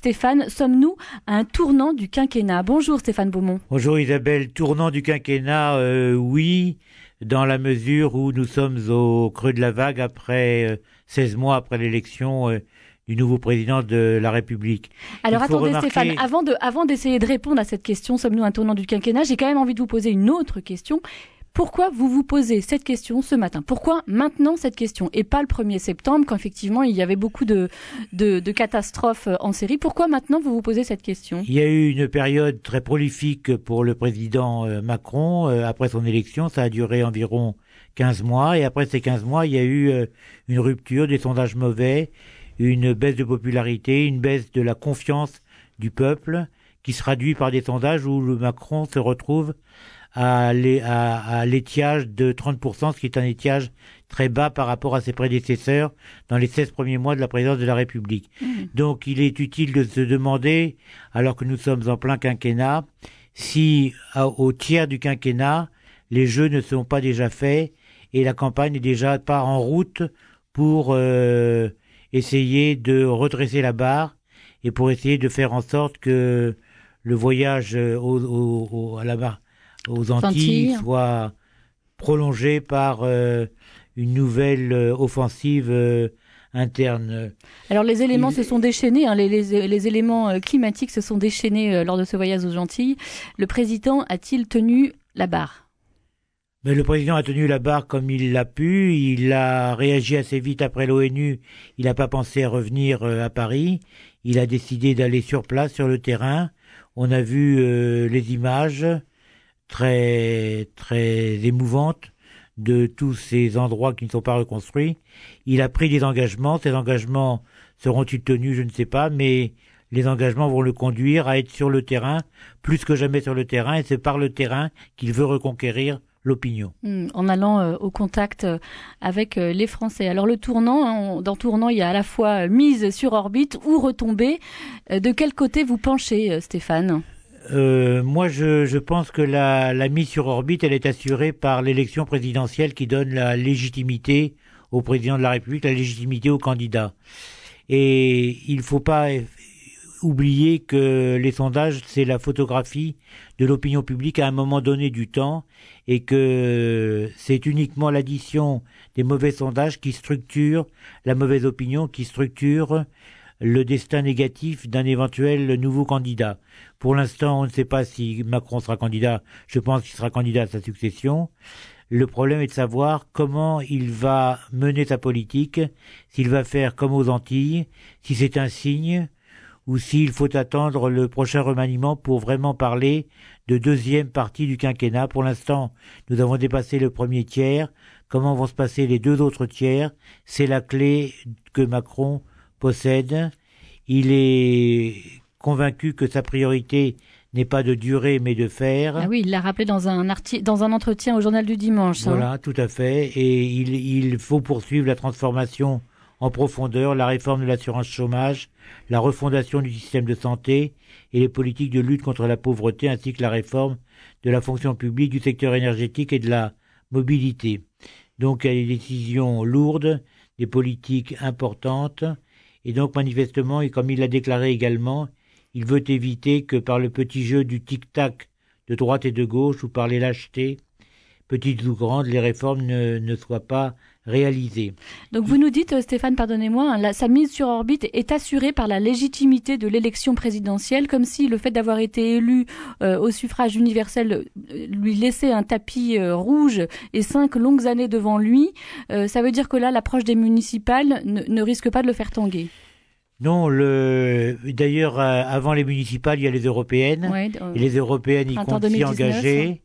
Stéphane. Sommes-nous à un tournant du quinquennat? Bonjour Stéphane Beaumont. Bonjour Isabelle. Tournant du quinquennat, oui, dans la mesure où nous sommes au creux de la vague après 16 mois après l'élection du nouveau président de la République. Alors attendez Stéphane, avant d'essayer de répondre à cette question, sommes-nous à un tournant du quinquennat, j'ai quand même envie de vous poser une autre question. Pourquoi vous posez cette question ce matin? Pourquoi maintenant cette question et pas le 1er septembre quand effectivement il y avait beaucoup de catastrophes en série? Pourquoi maintenant vous posez cette question? Il y a eu une période très prolifique pour le président Macron après son élection. Ça a duré environ 15 mois et après ces 15 mois, il y a eu une rupture, des sondages mauvais, une baisse de popularité, une baisse de la confiance du peuple qui se traduit par des sondages où le Macron se retrouve à l'étiage de 30%, ce qui est un étiage très bas par rapport à ses prédécesseurs dans les 16 premiers mois de la présidence de la République. Donc il est utile de se demander, alors que nous sommes en plein quinquennat, si au tiers du quinquennat, les jeux ne sont pas déjà faits et la campagne n'est déjà pas en route pour essayer de redresser la barre et pour essayer de faire en sorte que le voyage aux Antilles soit prolongé par une nouvelle offensive interne. Alors les éléments se sont déchaînés, les éléments climatiques se sont déchaînés lors de ce voyage aux Antilles. Le président a-t-il tenu la barre? Mais le président a tenu la barre comme il l'a pu. Il a réagi assez vite après l'ONU. Il n'a pas pensé à revenir à Paris. Il a décidé d'aller sur place, sur le terrain. On a vu les images très très émouvantes de tous ces endroits qui ne sont pas reconstruits. Il a pris des engagements. Ces engagements seront-ils tenus? Je ne sais pas, mais les engagements vont le conduire à être sur le terrain, plus que jamais sur le terrain, et c'est par le terrain qu'il veut reconquérir l'opinion. En allant au contact avec les Français. Alors le tournant, dans tournant, il y a à la fois mise sur orbite ou retombée. De quel côté vous penchez, Stéphane? Moi, je pense que la mise sur orbite, elle est assurée par l'élection présidentielle qui donne la légitimité au président de la République, la légitimité au candidat. Et il ne faut pas oublier que les sondages, c'est la photographie de l'opinion publique à un moment donné du temps et que c'est uniquement l'addition des mauvais sondages qui structure la mauvaise opinion, qui structure le destin négatif d'un éventuel nouveau candidat. Pour l'instant, on ne sait pas si Macron sera candidat. Je pense qu'il sera candidat à sa succession. Le problème est de savoir comment il va mener sa politique, s'il va faire comme aux Antilles, si c'est un signe, ou s'il faut attendre le prochain remaniement pour vraiment parler de deuxième partie du quinquennat. Pour l'instant, nous avons dépassé le premier tiers. Comment vont se passer les deux autres tiers? C'est la clé que Macron possède. Il est convaincu que sa priorité n'est pas de durer mais de faire. Ah oui, il l'a rappelé dans un entretien au Journal du Dimanche. Voilà, tout à fait. Et il faut poursuivre la transformation en profondeur, la réforme de l'assurance chômage, la refondation du système de santé et les politiques de lutte contre la pauvreté ainsi que la réforme de la fonction publique, du secteur énergétique et de la mobilité. Donc il y a des décisions lourdes, des politiques importantes et donc manifestement, et comme il l'a déclaré également, il veut éviter que par le petit jeu du tic-tac de droite et de gauche ou par les lâchetés, petites ou grandes, les réformes ne soient pas réalisées. Donc vous nous dites, Stéphane, pardonnez-moi, sa mise sur orbite est assurée par la légitimité de l'élection présidentielle, comme si le fait d'avoir été élu au suffrage universel lui laissait un tapis rouge et 5 longues années devant lui. Ça veut dire que là, l'approche des municipales ne risque pas de le faire tanguer. Non, d'ailleurs, avant les municipales, il y a les européennes. Ouais, et les européennes, ils comptent s'y engager.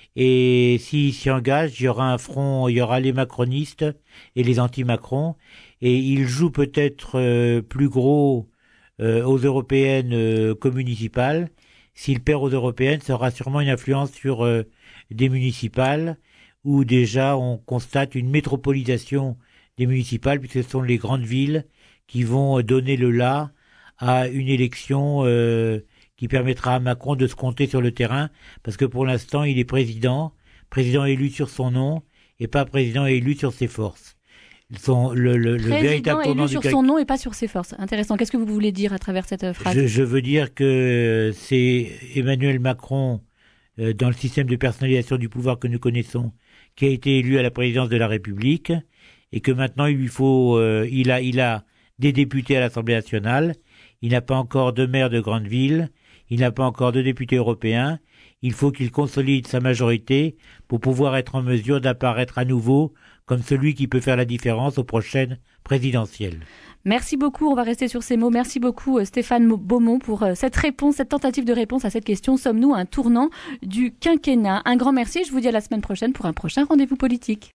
Et s'ils s'y engagent, il y aura un front, il y aura les macronistes et les anti-Macron. Et ils jouent peut-être plus gros aux européennes qu'aux municipales. S'il perd aux européennes, ça aura sûrement une influence sur des municipales où déjà on constate une métropolisation des municipales, puisque ce sont les grandes villes qui vont donner le là à une élection qui permettra à Macron de se compter sur le terrain, parce que pour l'instant, il est président élu sur son nom, et pas président élu sur ses forces. le véritable tournant élu sur son nom et pas sur ses forces. Intéressant. Qu'est-ce que vous voulez dire à travers cette phrase ? Je veux dire que c'est Emmanuel Macron, dans le système de personnalisation du pouvoir que nous connaissons, qui a été élu à la présidence de la République, et que maintenant il a des députés à l'Assemblée nationale, il n'a pas encore de maire de grande ville, il n'a pas encore de députés européens. Il faut qu'il consolide sa majorité pour pouvoir être en mesure d'apparaître à nouveau comme celui qui peut faire la différence aux prochaines présidentielles. Merci beaucoup, on va rester sur ces mots. Merci beaucoup Stéphane Beaumont pour cette réponse, cette tentative de réponse à cette question. Sommes-nous à un tournant du quinquennat ? Un grand merci, je vous dis à la semaine prochaine pour un prochain rendez-vous politique.